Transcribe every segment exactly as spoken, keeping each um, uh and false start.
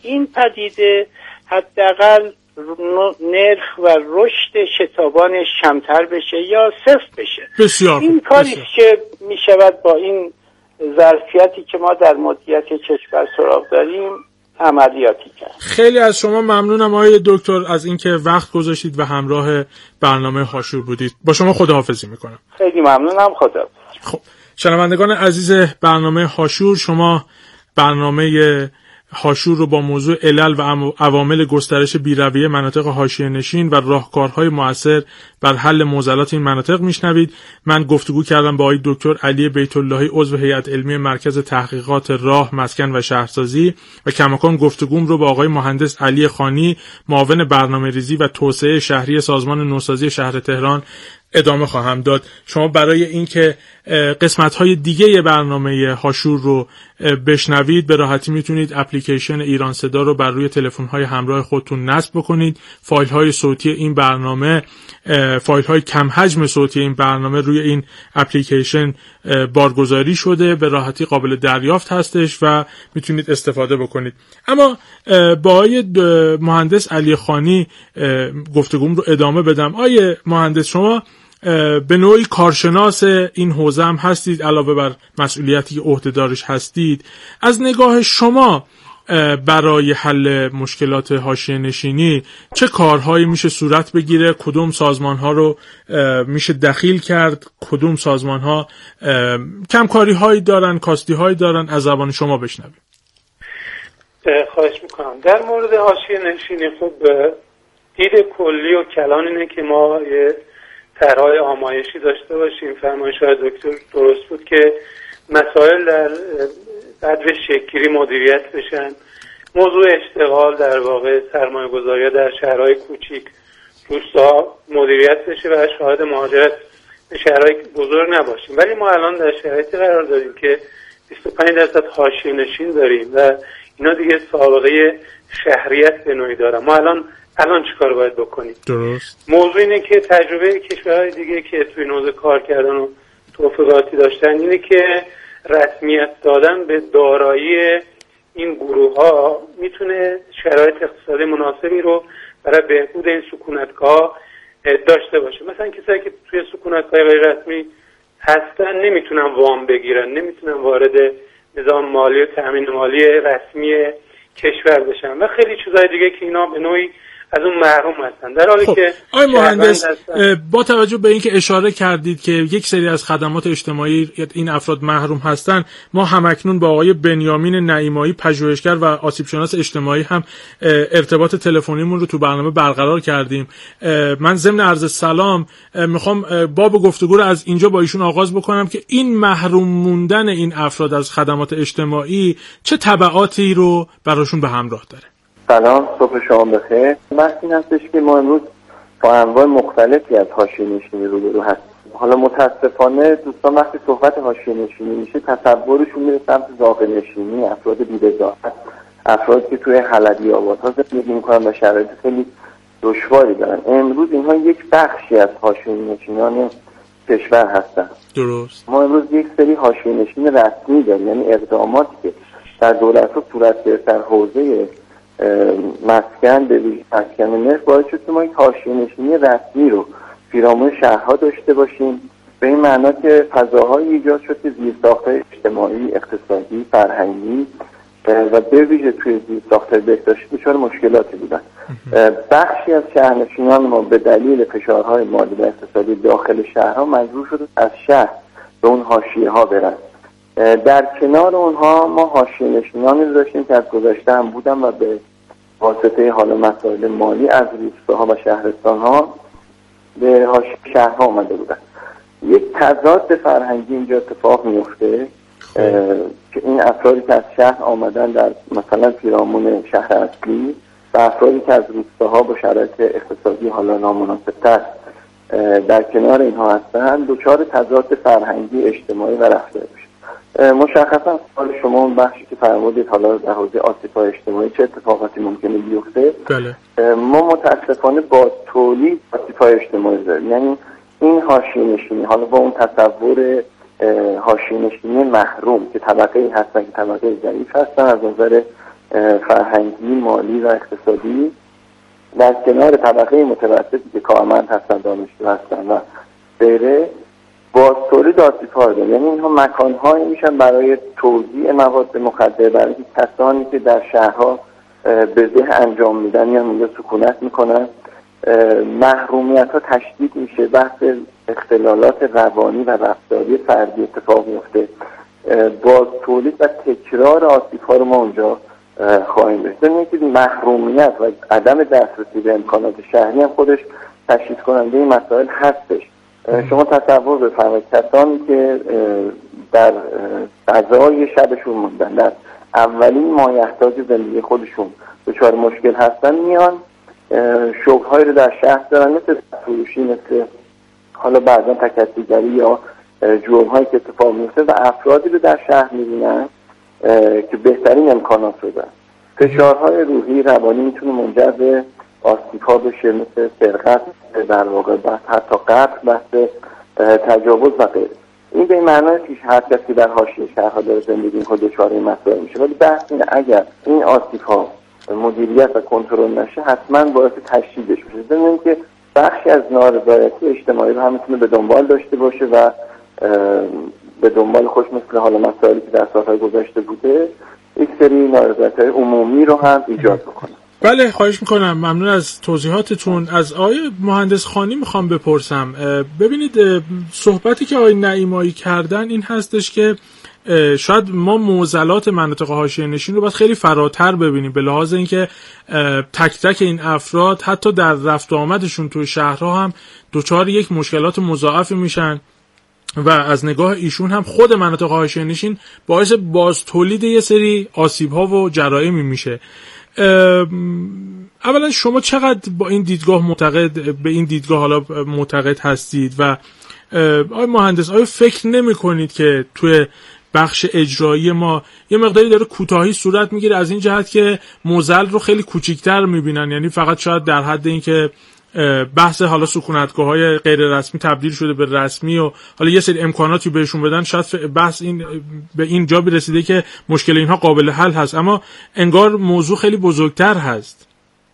این پدیده حداقل نرخ و رشد شتابانش کمتر بشه یا صفر بشه. بسیار این کاری که می شود با این ظرفیتی که ما در مدیریت کشور سراغ داریم عملیاتی کرد. خیلی از شما ممنونم آقای دکتر از اینکه وقت گذاشتید و همراه برنامه هاشور بودید. با شما خداحافظی میکنم. خیلی ممنونم. خدا. خب شنوندگان عزیز برنامه هاشور، شما برنامه هاشور رو با موضوع علل و عوامل گسترش بی‌رویه مناطق حاشیه‌نشین و راهکارهای مؤثر بر حل معضلات این مناطق میشنوید. من گفتگو کردم با آقای دکتر علی بیت‌اللهی، عضو هیئت علمی مرکز تحقیقات راه، مسکن و شهرسازی، و کماکان گفتگوم رو با آقای مهندس علی خانی، معاون برنامه‌ریزی و توسعه شهری سازمان نوسازی شهر تهران ادامه خواهم داد. شما برای اینکه قسمت‌های دیگه برنامه هاشور رو بشنوید به راحتی میتونید اپلیکیشن ایران صدا رو بر روی تلفن‌های همراه خودتون نصب بکنید. فایل‌های صوتی این برنامه، فایل‌های کم حجم صوتی این برنامه روی این اپلیکیشن بارگذاری شده، به راحتی قابل دریافت هستش و میتونید استفاده بکنید. اما با آقای مهندس علی خانی گفتگوم رو ادامه بدم. آقای مهندس، شما به نوعی کارشناس این حوزه هم هستید، علاوه بر مسئولیتی که عهده‌دارش هستید. از نگاه شما برای حل مشکلات حاشیه‌نشینی چه کارهایی میشه صورت بگیره؟ کدوم سازمان‌ها رو میشه دخیل کرد؟ کدوم سازمان‌ها کمکاری‌هایی دارن، کاستی‌هایی دارن؟ از زبان شما بشنویم. خواهش میکنم. در مورد حاشیه‌نشینی خب دید کلی و کلان اینه که ما یه طرح‌های آمایشی داشته باشیم. فرمایش های دکتر درست بود که مسائل در قدر شکلی مدیریت بشن. موضوع اشتغال در واقع سرمایه گذاری در شهرهای کوچیک روستا مدیریت بشه و شاهد مهاجرت به شهرهای بزرگ نباشیم. ولی ما الان در شرایطی قرار داریم که بیست و پنج درصد حاشیه‌نشین داریم و اینا دیگه سابقه شهریت به نوعی دارن. ما الان الان چیکار باید بکنیم؟ درست. موضوع اینه که تجربه کشورهای دیگه که توی حوزه کار کردن و توافقاتی داشتن اینه که رسمیت دادن به دارایی این گروه ها میتونه شرایط اقتصادی مناسبی رو برای بهبود این سکونتگاه داشته باشه. مثلا کسایی که توی سکونتگاه غیر رسمی هستن نمیتونن وام بگیرن، نمیتونن وارد نظام مالی و تامین مالی رسمی کشور بشن و خیلی چیزای دیگه که اینا به نوعی از اون محروم هستن. در حالی خب، که آقای مهندس با توجه به اینکه اشاره کردید که یک سری از خدمات اجتماعی این افراد محروم هستن، ما همکنون با آقای بنیامین نعیمایی پژوهشگر و آسیب شناس اجتماعی هم ارتباط تلفنیمون رو تو برنامه برقرار کردیم. من ضمن عرض سلام میخوام باب گفتگو رو از اینجا با ایشون آغاز بکنم که این محروم موندن این افراد از خدمات اجتماعی چه تبعاتی رو براشون به همراه داره. سلام، صبح شما بخیر. بحث این هستش که ما امروز با انواع مختلفی از حاشیه‌نشینی روبرو هستیم. حالا متاسفانه دوستان وقتی صحبت حاشیه‌نشینی میشه تصورشون میره سمت زاغه‌نشینی، افراد بی‌رضاعت، افرادی که توی حلبی آبادها زندگی میکنن و شرایط خیلی دشواری دارن. امروز اینها یک بخشی از حاشیه‌نشینان کشور هستن. درست. ما امروز یک سری حاشیه‌نشین رسمی داریم، یعنی اقداماتی که در دولت‌ها صورت گرفت در حوزه مسکن به ویژه مسکن نرخ باعث شد که ما یک حاشیه‌نشینی رسمی رو پیرامون شهرها داشته باشیم، به این معنا که فضاهایی ایجاد شد که زیرساخت‌های اجتماعی، اقتصادی، فرهنگی و به ویژه توی زیرساخت‌های بهداشتی دچار مشکلاتی بودن. بخشی از شهرنشینان ما به دلیل فشارهای مالی و اقتصادی داخل شهرها مجبور شد از شهر به اون حاشیه‌ها برن. در کنار اونها ما حاشیه‌نشینانی رو داشتیم که از گذشته هم بودن و به واسطه حالا مسائل مالی از روستاها و شهرستانها به حاشیه شهرها آمده بودن. یک تضاد فرهنگی اینجا اتفاق میفته که این افرادی که از شهر آمدن در مثلا پیرامون شهر اصلی و افرادی که از روستاها با شرایط اقتصادی حالا نامناسب‌تر در کنار اینها هستن دچار تضاد فرهنگی، اجتماعی و رفتاری میشه. مشخصا سوال شما اون بخشی که فرمودید حالا در حوزه آسیب‌های اجتماعی چه اتفاقاتی ممکنه بیفته، بله. ما متاسفانه با تولید آسیب‌های اجتماعی داریم. یعنی این حاشیه‌نشینی حالا با اون تصور حاشیه‌نشینی محروم که طبقه‌ای هستن که طبقه ضعیف هستن از نظر فرهنگی، مالی و اقتصادی در کنار طبقه متوسطی که کارمند هستن، دانشجو هستن و غیره باز تولید آسیب‌ها داره. یعنی اینها مکان‌هایی میشن برای توزیع مواد مخدر برای کسانی که در شهرها بزه انجام میدن یا اونجا سکونت میکنن. محرومیت ها تشدید میشه، بحث اختلالات روانی و رفتاری فردی اتفاق میفته. باز تولید و تکرار آسیب ها رو ما اونجا خواهیم داشت. یعنی که محرومیت و عدم دسترسی به امکانات شهری هم خودش تشخیص کننده این مسائل هستش. شما تصور بفرمایید کسانی که در فضای شبشون موندن، در اولین مایحتاج زندگی خودشون دچار مشکل هستن، میان شغل‌هایی رو در شهر دارن، مثل فروشی، مثل حالا بعضا تکثیرگری یا جرم‌هایی که اتفاق میفته و افرادی رو در شهر می‌بینن که بهترین امکانات رو دارن. فشارهای روحی روانی میتونه منجر به آسیب‌ها بشه، مثل سرقت، در واقع بحث حتی قتل، بحث تجاوز و غیره. این به این معنی که هر کسی در حاشیه شهرها داره زندگی می‌کنه دچار این مسائل میشه. ولی بحث اینه اگر این آسیب‌ها مدیریت و کنترل نشه حتما باعث تشدیدش میشه. ضمن اینکه بخشی از نارضایتی اجتماعی رو هم میتونه به دنبال داشته باشه و به دنبال خوش مثل حالا مسائلی که در سال‌های گذشته بوده یک سری نارضایتی‌های عمومی رو هم ایجاد بکنه. بله، خواهش میکنم. ممنون از توضیحاتتون. از آقای مهندس خانی میخوام بپرسم، ببینید صحبتی که آقای نعیمایی کردن این هستش که شاید ما معضلات مناطق حاشیه نشین رو باید خیلی فراتر ببینیم، به لحاظ اینکه تک تک این افراد حتی در رفت و آمدشون توی شهرها هم دچار یک مشکلات مضاعفی میشن و از نگاه ایشون هم خود مناطق حاشیه نشین باعث باز تولید یه سری آسیب‌ها و جرائمی میشه. اولا شما چقدر با این دیدگاه معتقد به این دیدگاه حالا معتقد هستید و آقای مهندس آیا فکر نمی کنید که توی بخش اجرایی ما یه مقداری داره کوتاهی صورت میگیره از این جهت که معضل رو خیلی کوچیک‌تر میبینن، یعنی فقط شاید در حد این که بحث حالا سکونتگاه‌های غیر رسمی تبدیل شده به رسمی و حالا یه سری امکاناتی بهشون بدن، شاید بحث این به این جا برسیده که مشکل اینها قابل حل هست، اما انگار موضوع خیلی بزرگتر هست.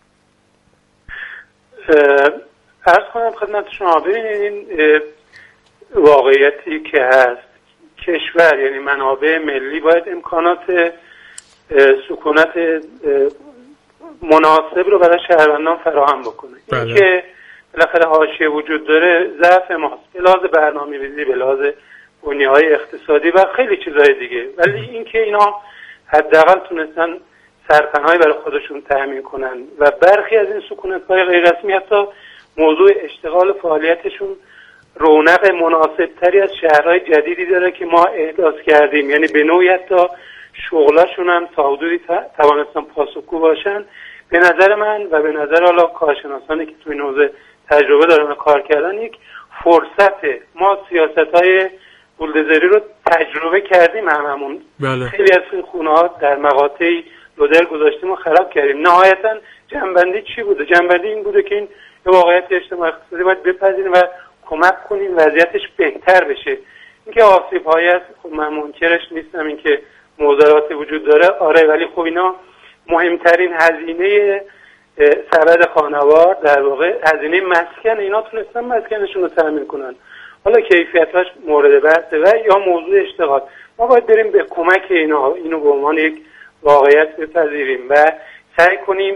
عرض کنم خدمت شما، ببینید این واقعیتی که هست، کشور یعنی منابع ملی باید امکانات سکونت مناسب رو برای شهروندان فراهم بکنه. بله. این که بالاخره حاشیه وجود داره ضعف ماست، به لحاظ برنامه‌ریزی، به لحاظ بنیه‌های اقتصادی و خیلی چیزهای دیگه، ولی این که اینا حداقل تونستن سرپناهی برای خودشون تامین کنن و برخی از این سکونت‌های غیر رسمی حتی موضوع اشتغال فعالیتشون رونق مناسبتری از شهرهای جدیدی داره که ما احداث کردیم، یعنی به نوعی حتی شغلاشون هم تا حدودی توانستن پاسخگو باشن. به نظر من و به نظر حالا کارشناسانی که توی این حوزه تجربه دارن و کار کردن، یک فرصته. ما سیاست‌های بولدوزری رو تجربه کردیم هممون. بله. خیلی از این خونه‌ها در مقاطعی لودر گذاشتیم و خراب کردیم. نهایتاً جنبندی چی بوده؟ جنبندی این بوده که این واقعیت اجتماعی اقتصادی باید بپذیریم و کمک کنیم وضعیتش بهتر بشه. اینکه آسیب‌هایی هست، خب من منکرش نیستم، اینکه معضلاتی وجود داره، آره، ولی خب اینا مهمترین هزینه سبد خانوار در واقع هزینه مسکن، اینا تونستن مسکنشون رو تامین کنن. حالا کیفیتاش مورد بحثه و یا موضوع اشتغال. ما باید بریم به کمک اینا، اینو به عنوان یک واقعیت بپذیریم و سعی کنیم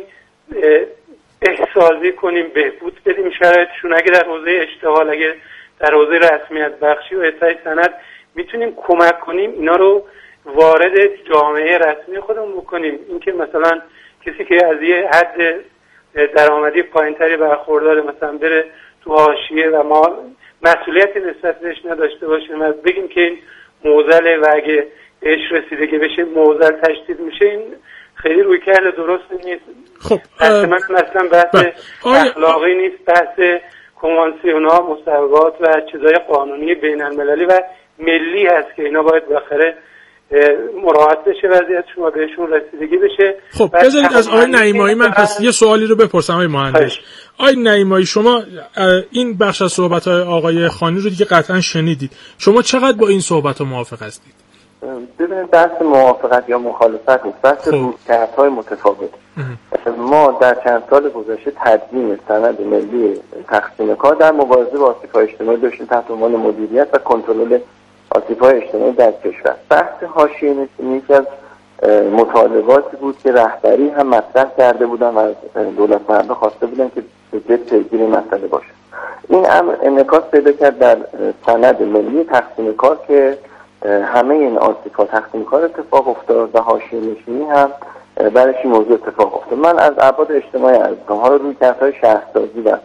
بهسازی کنیم، بهبود بدیم شرایطشون. اگه در حوزه اشتغال، اگه در حوزه رسمیت بخشی و اعطای سند میتونیم کمک کنیم اینا رو وارد جامعه رسمی خودمون بکنیم. اینکه مثلا کسی که از یه حد درآمدی پایینتری برخورداره مثلا بره تو حاشیه و ما مسئولیتی نسبت بهش نداشته باشیم و بگیم که این معضله و اگه بهش رسیدگی بشه معضل تشدید میشه، این خیلی روی کرده درست نیست. خب من مثلا بحث اخلاقی نیست، بحث کنوانسیون‌ها، مصوبات و چیزای قانونی بین المللی و ملی هست که اینا باید بالاخره مراعات بشه، وضعیت شما بهشون رسیدگی بشه. خب بذارید از آقای نعیمایی من پس یه سوالی رو بپرسم آقای مهندس. آقای نعیمایی، شما این بخش از صحبت‌های آقای خانی رو دیگه قطعا شنیدید، شما چقدر با این صحبت‌ها موافق هستید؟ ببینید بحث موافقت یا مخالفت نیست، بحث رویکردهای متفاوت. ما در چند سال گذشته تدوین سند ملی تقسیم کار در مبارزه با آسیب‌های اجتماعی داشتیم تحت عنوان مدیریت و کنترل آسیب‌های اجتماعی در کشور. بحث حاشیه‌نشینی یکی از مطالباتی بود که رهبری هم مطرح کرده بودن و از دولتمردان خواسته بودن که به جد پیگیر مسئله باشه. این امر انعکاس پیدا کرد در سند ملی تقسیم کار که همه این آسیب‌ها تقسیم کار اتفاق افتاد و حاشیه‌نشینی هم برایش این موضوع اتفاق افتاد. من از ابعاد اجتماعی عرض کنم، حالا رویکردهای شهرسازی و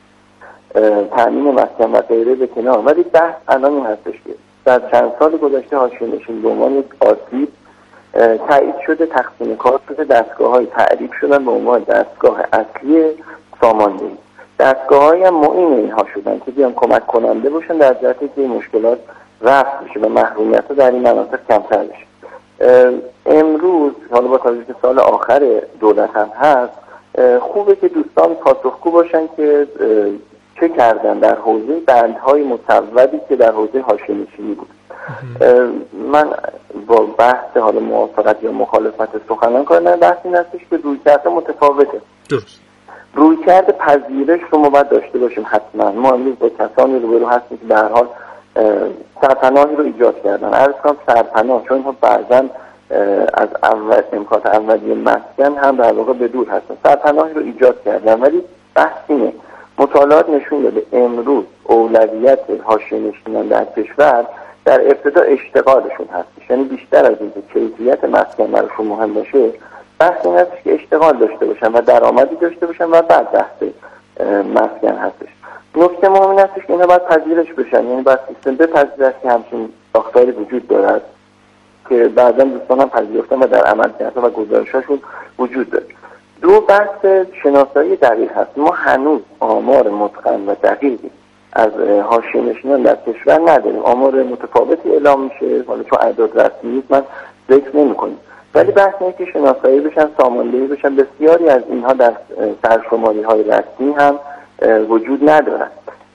تامین مسکن و غیره به کنار، ولی بحث الان این هستش که در چند سال گذشته حاشیه‌نشینی به عنوان یک آسیب تایید شده، تقسیم کار شده، دستگاه‌های تعریف شدن به عنوان دستگاه اصلی ساماندهی. دستگاه‌هایی هم معین اینها شدن که بیان کمک کننده باشن در جهتی که این مشکلات رفع بشه و محرومیت‌ها در این مناطق کمتر بشه. امروز حالا با توجه که سال آخر دولت هم هست، خوبه که دوستان پاسخگو باشن که چه کردن در حوزه بندهای مصوبی که در حوزه حاشیه‌نشینی بود. من با بحث حالا موافقت یا مخالفت سخنان کردن، بحث این هستش که رویکرد متفاوته. درست. رویکرد پذیرش رو ما باید داشته باشیم حتما. ما امروز با کسانی روبرو هستیم که به هر حال سرپناهی رو ایجاد کردن. عرض کنم سرپناه چون اینها بعضا از اول امکانات اولیه مسکن هم در واقع به دور هستن، سرپناهی رو ایجاد کردن، ولی بحث اینه مطالعات نشون داده امروز اولویت حاشیه‌نشینان در کشور در ابتدا اشتغالشون هستش، یعنی بیشتر از اینکه کیفیت مسکن براشون مهم باشه، بحث این هستش که اشتغال داشته باشن و درآمدی داشته باشن و بعد بحث مسکن هستش. نکته مهم این هستش که اینا باید پذیرش بشن، یعنی باید سیستم بپذیرش که همچین ساختاری وجود دارد که بعدا دوستان هم پذیرفتن و در عمل کردن و گزارشاشون وجود داره. دو بحث شناسایی دقیق هست. ما هنوز آمار متقن و دقیقی از حاشیه‌نشینان در کشور نداریم. آمار متفاوتی اعلام میشه، حالا چون اعداد رسمی نیست من ذکر نمی‌کنم، ولی بحث اینه که شناسایی بشن، ساماندهی بشن. بسیاری از اینها در سرشماری‌های رسمی هم وجود ندارن.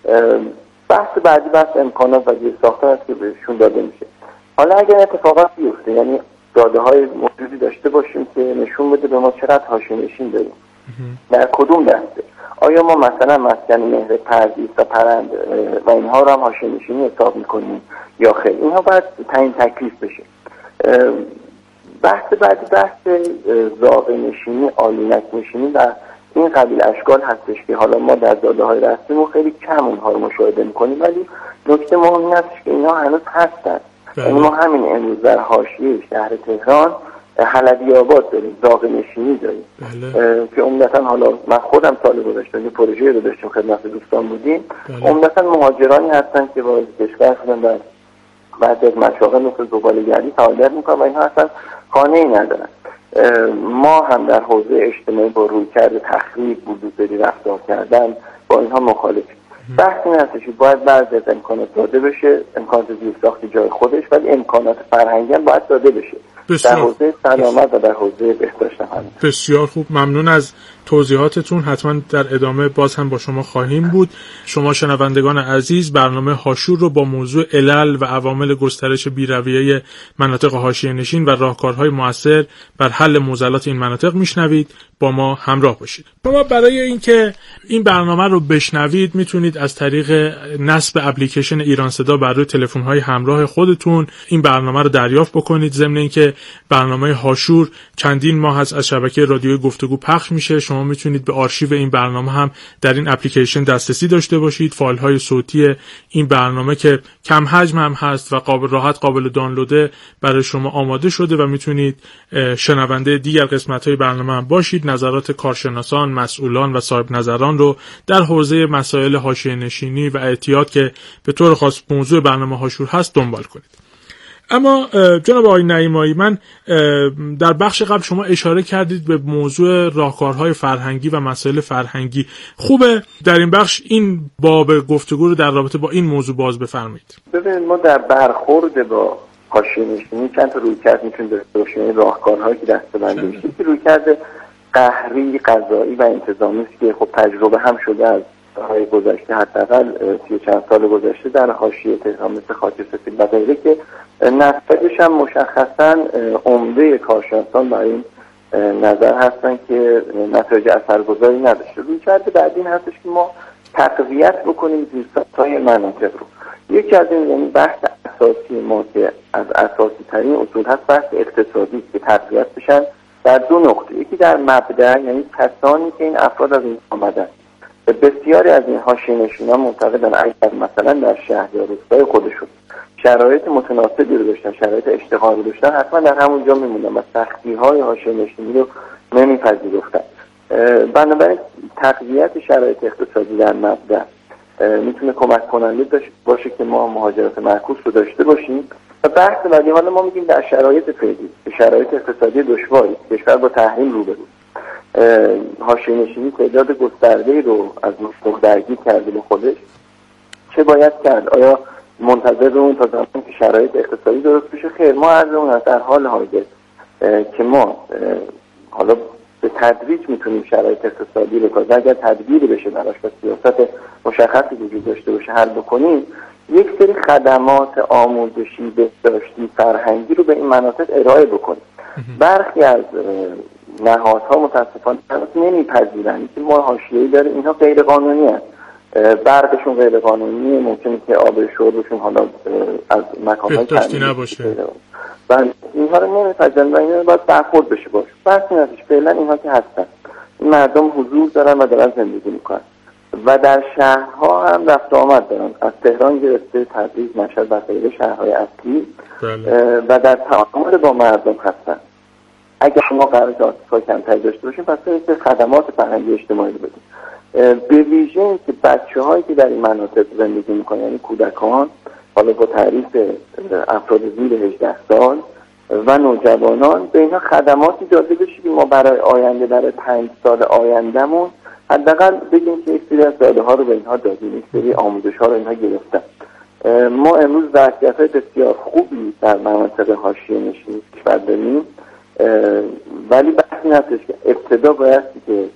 بحث بعدی بحث امکانات و زیرساخت‌ها است که بهشون داده میشه. حالا اگر اتفاقات بیفته، یعنی داده‌های موجودی داشته باشیم که نشون بده به ما چقدر حاشیه‌نشین داریم در کدوم دسته، آیا ما مثلا مسکن مهر پردیس و پرند و اینها رو هم حاشیه‌نشینی حساب میکنیم یا خیر، اینها باید تعیین تکلیف بشه. بحث بعدی بحث زاغ نشینی، آلونک نشینی و این قبیل اشکال هستش که حالا ما در داده‌های رسمی خیلی کم اونها رو مشاهده میکنیم، ولی نکته مهمی هستش که اینها هنوز هستن. یعنی ما همین امروز در حاشیه شهر تهران حلبی آباد داریم، زاغ نشینی داریم که عمدتاً حالا من خودم سال گذشته این پروژه رو داشتیم خدمت دوستان بودیم، عمدتاً مهاجرانی هستن که وارد کشور شدن و بعد از مشاغل مثل زباله‌گردی فعالیت میکنن و اینها اصلا خانه‌ای ندارن. ما هم در حوزه اجتماعی با رویکرد تخریب، بلدوزری رفتار کردن با اینها مخالفیم. بحث این هستش که باید بعضی از امکانات داده بشه، امکانات زیرساختی جای خودش، ولی امکانات فرهنگی هم باید داده بشه در حوزه سلامت و در حوزه بهداشت هم. بسیار خوب، ممنون از توضیحاتتون. حتما در ادامه باز هم با شما خواهیم بود. شما شنوندگان عزیز، برنامه حاشور رو با موضوع علل و عوامل گسترش بی‌رویه مناطق حاشیه‌نشین و راهکارهای مؤثر بر حل معضلات این مناطق میشنوید. با ما همراه باشید. شما برای اینکه این برنامه رو بشنوید میتونید از طریق نصب اپلیکیشن ایران صدا بر روی تلفن‌های همراه خودتون این برنامه رو دریافت بکنید. ضمن اینکه برنامه حاشور چندین ماه هست از شبکه رادیوی گفتگو پخش میشه، شما میتونید به آرشیو این برنامه هم در این اپلیکیشن دسترسی داشته باشید. فایل‌های صوتی این برنامه که کم حجم هم هست و قابل راحت قابل دانلوده برای شما آماده شده و میتونید شنونده دیگر قسمت‌های برنامه هم باشید. نظرات کارشناسان، مسئولان و صاحب نظران رو در حوزه مسائل حاشیه‌نشینی و اعتیاد که به طور خاص موضوع برنامه حاشور هست دنبال کنید. اما جناب آقای نعیمایی، من در بخش قبل شما اشاره کردید به موضوع راهکارهای فرهنگی و مسائل فرهنگی. خوبه در این بخش این باب گفتگو رو در رابطه با این موضوع باز بفرمایید. ببینید، ما در برخورد با حاشیه‌نشینی چند تا رویکرد میتونیم داشته باشیم. راهکارهایی که دسته‌بندی میشه که رویکرد قهری، قضایی و انتظامی است که خب تجربه هم شده از سالهای گذشته، حداقل سی چند سال گذشته در حاشیه تهران مثل خاک سفید و غیره که نتایجش هم مشخصا عمده کارشناسان برای این نظر هستن که نتایج اثرگذاری نداشته. رویکرد بعدی این هستش که ما تقویت بکنیم زیرساخت‌های مناطق رو. یکی از این یعنی بحث اساسی ما که از اساسی ترین اصول هست بحث اقتصادی که تقویت بشن در دو نقطه. یکی در مبدأ، یعنی کسانی که این افراد از این آمدن، بسیاری از این حاشیه‌نشینان معتقدن اگر مثلا در شهر یا روستای خودشون شرایط متناسبی رو داشتن، شرایط اشتغال رو داشتن، حتما در همونجا میموندن و سختی‌های حاشیه‌نشینی رو نمیپذیرفتن. بنابراین تقویت شرایط اقتصادی در مبدأ میتونه کمک کننده باشه که ما مهاجرت معکوس رو داشته باشیم. و بحث بعدی حالا ما میگیم در شرایط فعلی، شرایط اقتصادی دشواری، کشور با تحریم روبرو، حاشیه‌نشینی تعداد گسترده‌ای رو از مشکل درگیر کرده به خودش، چه باید کرد؟ آیا منتظر بمونیم تا زمانی که شرایط اقتصادی درست بشه؟ خیر، ما از اون در حال حاضر که ما حالا به تدریج میتونیم شرایط اقتصادی رو که اگر تدبیری بشه براش و سیاست مشخصی وجود داشته باشه حل بکنیم، یک سری خدمات آموزشی، بهداشتی، فرهنگی رو به این مناطق ارائه بکنیم. برخی از نهادها متاسفانه نمیپذیرن که ما حاشیه‌ای داریم، اینها غیر قانونی هست، برقشون غیر قانونیه، ممکنه که آب شربشون حالا از مکان‌های بهداشتی نباشه و اینها رو نمیپذیرن و اینها باید برخورد بشه باشه. بس این ازش فعلا اینها که هستن، این مردم حضور دارن و دارن زندگی میکنن و در شهرها هم رفت و آمد دارن، از تهران گرفته تبریز، مشهد و غیره شهرهای اصلی و در تعامل با مردم هستن. اگر ما قرار که آسیب‌های کمتری داشته باشیم پس باید خدمات فرهنگی اجتماعی رو بدیم. به ویژه این که بچه‌هایی که در این مناطق زندگی میکنن، یعنی کودکان، حالا با تعریف افراد زیر هجده سال و نوجوانان، به اینها خدماتی داده بشه که ما برای آینده، برای پنج سال آیندهمون حداقل بگیم که یک سری از داده ها رو به اینها دادیم، یک سری آموزش ها رو اینها گرفتن. ما امروز ظرفیت‌های بسیار خوبی در مناطق حاشیه‌نشین کشور داریم، ولی بحث این هستش که ابتدا باید که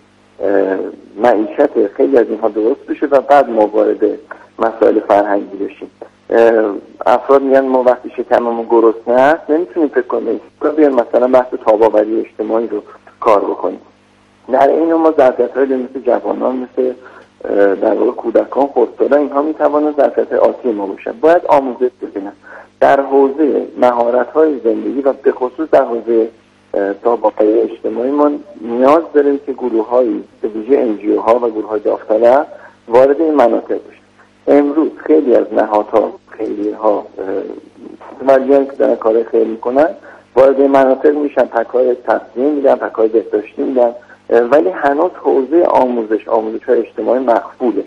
معیشت خیلی از اینها درست بشه و بعد ما وارد مسائل فرهنگی بشیم. افراد میگن ما وقتی شکممون گرسنه است نمیتونیم فکر کنیم بیان مثلا بحث تاب‌آوری اجتماعی رو کار بکنیم. در این ما ظرفیت‌های مثل جوانان، مثل در واقع کودکان، خردسالان، اینها میتوانند ظرفیت‌های آتی ما باشن. باید آموزش ببینن در حوزه مهارت‌های زندگی و به خصوص در حوزه تاب‌آوری اجتماعی. ما نیاز داریم که گروه‌هایی به ویژه انجیو ها و گروه‌های داوطلب وارد این مناطق بشن. امروز خیلی از نهادها، خیلی ها مالیان که دارن کار خیر میکنن وارد این مناطق میشن، پک‌های تغذیه میدن، پک‌های بهداشتی میدن، ولی هنوز حوزه آموزش، آموزش‌های اجتماعی مخفوله.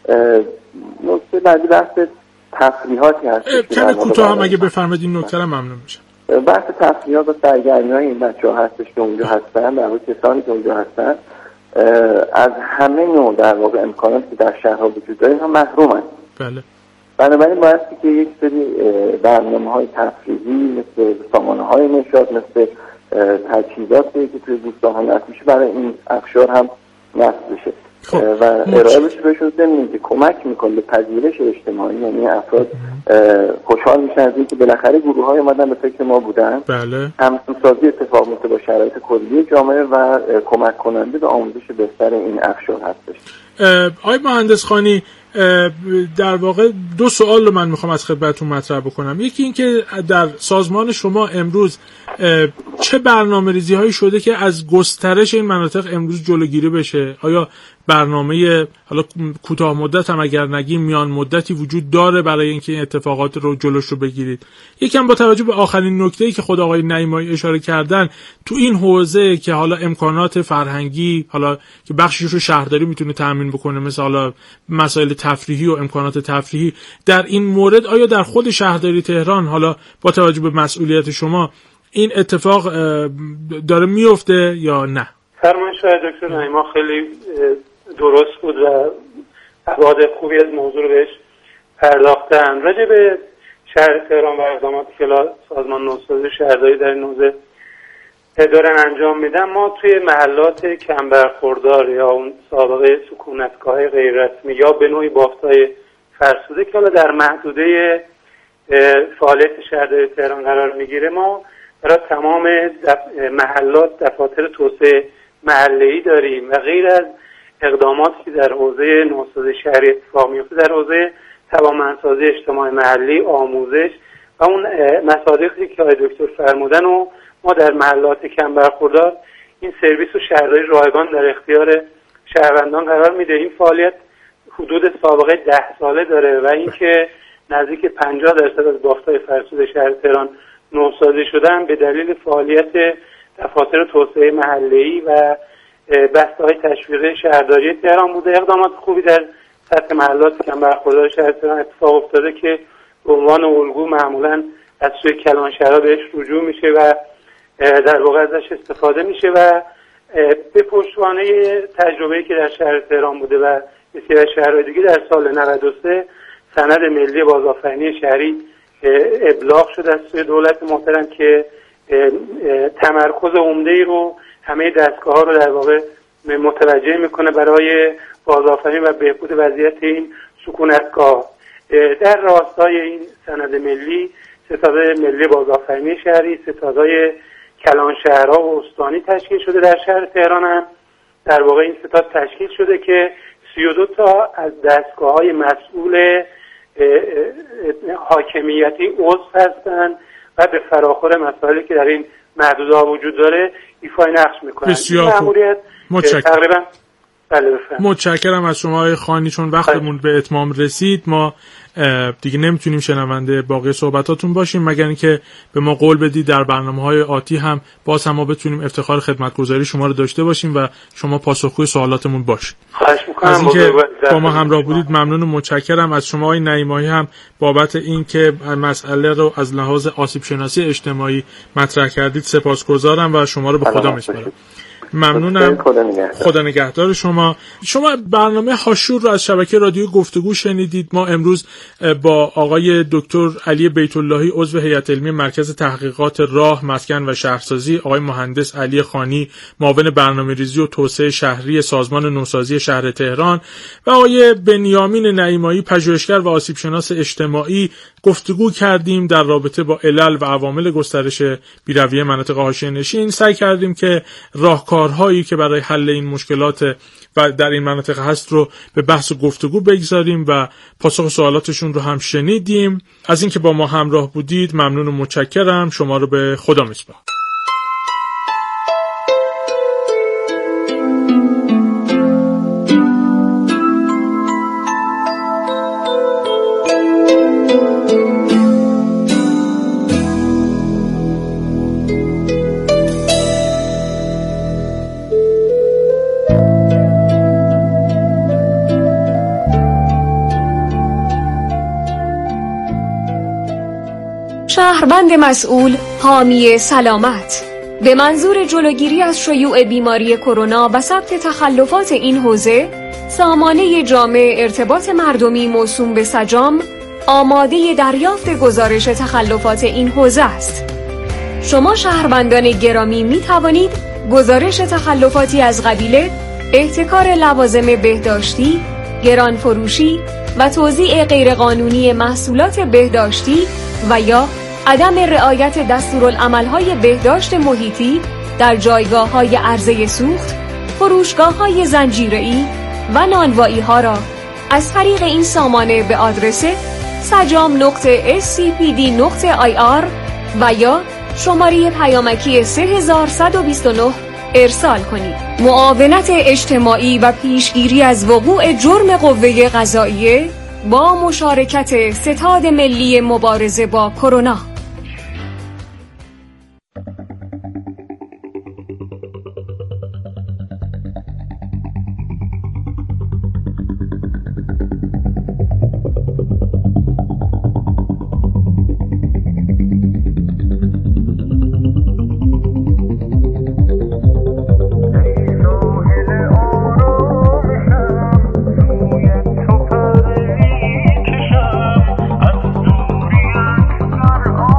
نکته بعدی بحث تفریحاتی هست. کمی کوتاه هم اگه بفرمایید این نکته رو ممنون میشم. بحث تفریحات و سرگرمی‌های این بچه‌ها هستش که اونجا هستن، در واقع کسانی که اونجا هستن از همه نوع در واقع امکاناتی که در شهرها وجود داره اینها محرومن. بله. بنابراین باید که یک سری برنامه‌های تفریحی مثل سامانه‌های نشاط، مثل تجهیزاتی که توی بوستان‌ها نصب میشه برای این اقشار هم نصب بشه و ارائه بشه بهشون، ضمن که کمک میکنه به پذیرش اجتماعی. یعنی افراد خوشحال میشن از اینکه بالاخره گروه‌های اومدن به فکر ما بودن. بله. همسازی اتفاق میفته با شرایط کلی جامعه و کمک کننده به آموزش بهتر این اقشار هستش. آقای مهندسخانی، در واقع دو سوال رو من میخوام از خدمتتون مطرح بکنم. یکی این که در سازمان شما امروز چه برنامه‌ریزی هایی شده که از گسترش این مناطق امروز جلوگیری بشه؟ آیا برنامه حالا کوتاه مدت هم اگر نگیم میان مدتی وجود داره برای اینکه این اتفاقات رو جلوش رو بگیرید؟ یکم با توجه به آخرین نکته‌ای که خود آقای نعیمایی اشاره کردن تو این حوزه که حالا امکانات فرهنگی، حالا که بخشش رو شهرداری میتونه تامین بکنه، مثل حالا مسائل تفریحی و امکانات تفریحی، در این مورد آیا در خود شهرداری تهران حالا با توجه به مسئولیت شما این اتفاق داره میفته یا نه؟ فرمایش دکتر نعیما خیلی درست بود و ابعاد خوبی از موضوع رو بهش پرداختن. راجع به شهر تهران و اقداماتی که سازمان نوسازی شهرداری در این حوزه دارن انجام میدن، ما توی محلات کم برخوردار یا اون سابقه سکونتگاه غیر رسمی یا به نوعی بافت‌های فرسوده که حالا در محدوده فعالیت شهرداری تهران قرار میگیره، ما برای تمام دف... محلات دفاتر توسعه محله‌ای داریم و غیر از اقداماتی که در حوزه نوسازی شهری اتفاق میفته، در حوزه توانمندسازی اجتماعی محلی، آموزش و اون مصادیقی که آقای دکتر فرمودن و ما در محلات کم برخوردار این سرویس و شهرداری رایگان در اختیار شهروندان قرار میده. این فعالیت حدود سابقه ده ساله داره و اینکه نزدیک پنجاه درصد از بافت‌های فرسوده شهر تهران نوسازی شدن به دلیل فعالیت دفاتر توسعه محله‌ای و بسته‌های تشویقی شهرداری تهران بوده. اقدامات خوبی در سطح محلات کم برخوردار شهر تهران اتفاق افتاده که به عنوان الگو معمولاً از سوی کلانشهرها بهش رجوع میشه و در واقع ازش استفاده میشه و به پشتوانه تجربه‌ای که در شهر تهران بوده و بسیاری از شهرهای دیگه در سال نود و سه سند ملی بازآفرینی شهری ابلاغ شده از سوی دولت محترم که تمرکز عمده‌ای رو همه دستگاه‌ها رو در واقع متوجه میکنه برای بازآفرینی و بهبود وضعیت این سکونتگاه. در راستای این سند ملی ستاد ملی بازآفرینی شهری، ستادهای کلانشهرها و استانی تشکیل شده. در شهر تهران هم در واقع این ستاد تشکیل شده که سی و دو تا از دستگاه‌های مسئول حاکمیتی عضو هستند و به فراخور مسائلی که در این محدوده‌ها وجود داره ایفای نقش میکنن. بسیار خوب. تقریبا بله بفرمایید. متشکرم از شما آقای خانی، چون وقتمون به اتمام رسید ما دیگه نمیتونیم شنونده باقی صحبتاتون باشیم مگر اینکه به ما قول بدید در برنامه‌های آتی هم باز هم ما بتونیم افتخار خدمتگزاری شما رو داشته باشیم و شما پاسخگوی سوالاتمون باشید. خواهش می‌کنم. از اینکه با ما همراه بودید ممنون و متشکرم. از شما آقای نعیم‌ماهی هم بابت اینکه مسئله رو از لحاظ آسیب شناسی اجتماعی مطرح کردید سپاسگزارم و شما رو به خدا می‌سپارم. ممنونم. خدا نگهدار شما. شما برنامه حاشور رو از شبکه رادیو گفتگو شنیدید. ما امروز با آقای دکتر علی بیت اللهی عضو هیئت علمی مرکز تحقیقات راه، مسکن و شهرسازی، آقای مهندس علی خانی معاون برنامه‌ریزی و توسعه شهری سازمان نوسازی شهر تهران و آقای بنیامین نعیم‌ماهی پژوهشگر و آسیب شناس اجتماعی گفتگو کردیم در رابطه با علل و عوامل گسترش بی‌رویه مناطق حاشیه‌نشین. سعی کردیم که راهکارهایی که برای حل این مشکلات و در این مناطق هست رو به بحث و گفتگو بگذاریم و پاسخ سوالاتشون رو هم شنیدیم. از اینکه با ما همراه بودید ممنون و متشکرم. شما رو به خدا میسپارم. شهروند مسئول حامی سلامت به منظور جلوگیری از شیوع بیماری کرونا و ثبت تخلفات این حوزه، سامانه جامع ارتباط مردمی موسوم به سجام آماده دریافت گزارش تخلفات این حوزه است. شما شهروندان گرامی می توانید گزارش تخلفاتی از قبیل احتکار لوازم بهداشتی، گران فروشی و توزیع غیرقانونی محصولات بهداشتی و یا عدم رعایت دستورالعمل‌های بهداشت محیطی در جایگاه‌های عرضه سوخت، فروشگاه‌های زنجیره‌ای و نانوایی‌ها را از طریق این سامانه به آدرس سجام نقطه اس سی پی دی نقطه آی آر و یا شماره پیامکی سه هزار صد و بیست و نه ارسال کنید. معاونت اجتماعی و پیشگیری از وقوع جرم قوه قضاییه با مشارکت ستاد ملی مبارزه با کرونا. Oh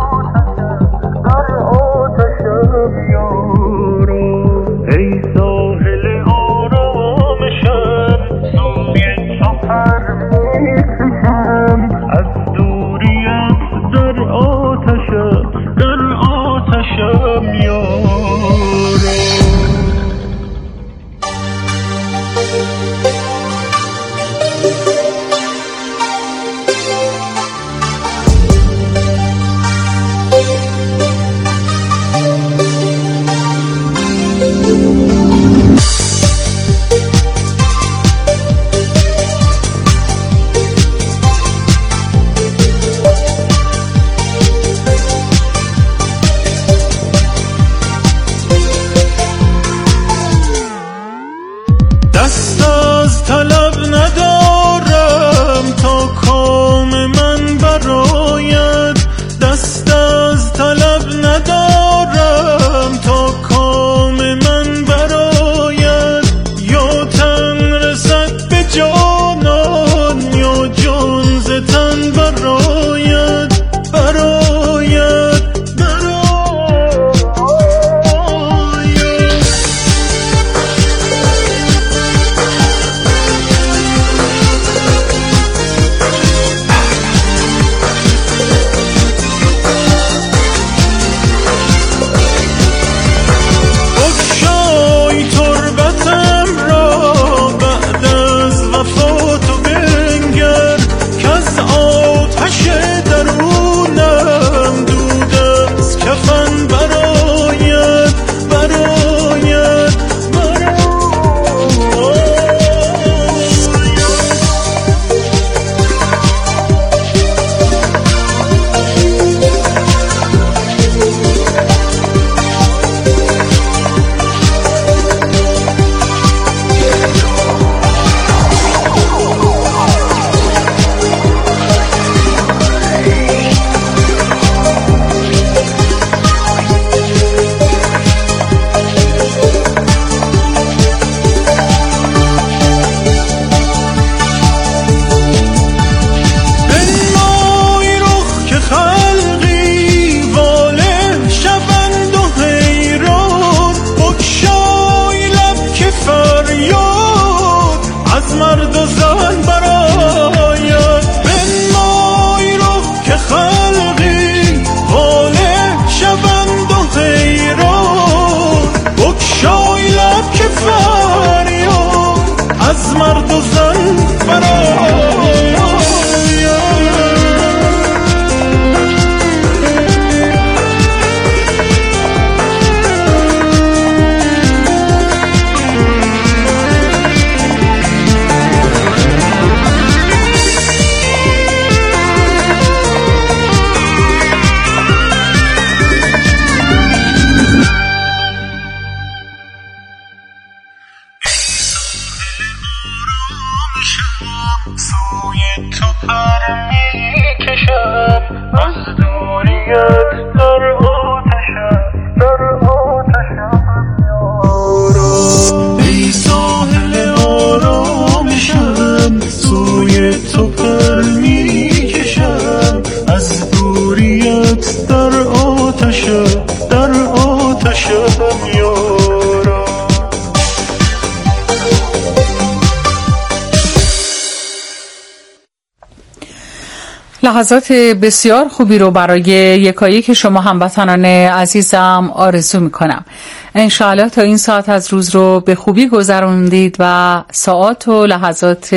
لحظات بسیار خوبی رو برای یکایک شما هموطنان عزیزم آرزو میکنم. انشاءالله تا این ساعت از روز رو به خوبی گذروندید و ساعات و لحظات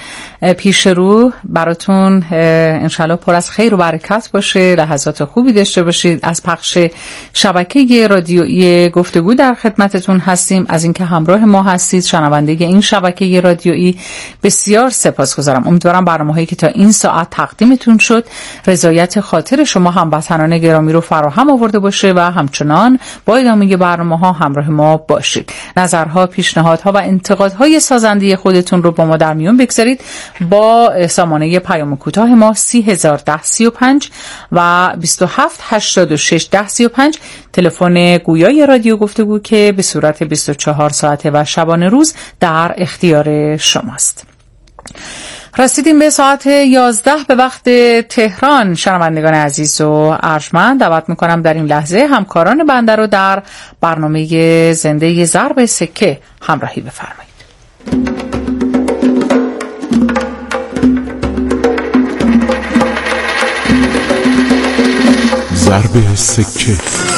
پیش رو براتون انشاءالله پر از خیر و برکت باشه، لحظات خوبی داشته باشید. از پخش شبکه رادیویی گفتگو در خدمتتون هستیم. از اینکه همراه ما هستید، شنونده این شبکه رادیویی بسیار سپاسگزارم. امیدوارم برنامه‌هایی که تا این ساعت تقدیمتون شد رضایت خاطر شما هموطنان گرامی رو فراهم آورده باشه و همچنان با ادامه برنامه‌ها همراه ما باشید. نظرها، پیشنهادها و انتقادهای سازنده خودتون رو با ما در میون بگذارید با سامانه پیام کوتاه ما سی هزار ده سی و پنج و بیست و هفت هشتاد و شش ده سی و پنج، تلفن گویای رادیو گفتگو که به صورت بیست و چهار ساعته و شبانه روز در اختیار شماست. رسیدیم به ساعت یازده به وقت تهران. شنوندگان عزیز و ارجمند، دعوت میکنم در این لحظه همکاران بنده رو در برنامه زنده ضرب سکه همراهی بفرمایید. ضرب سکه.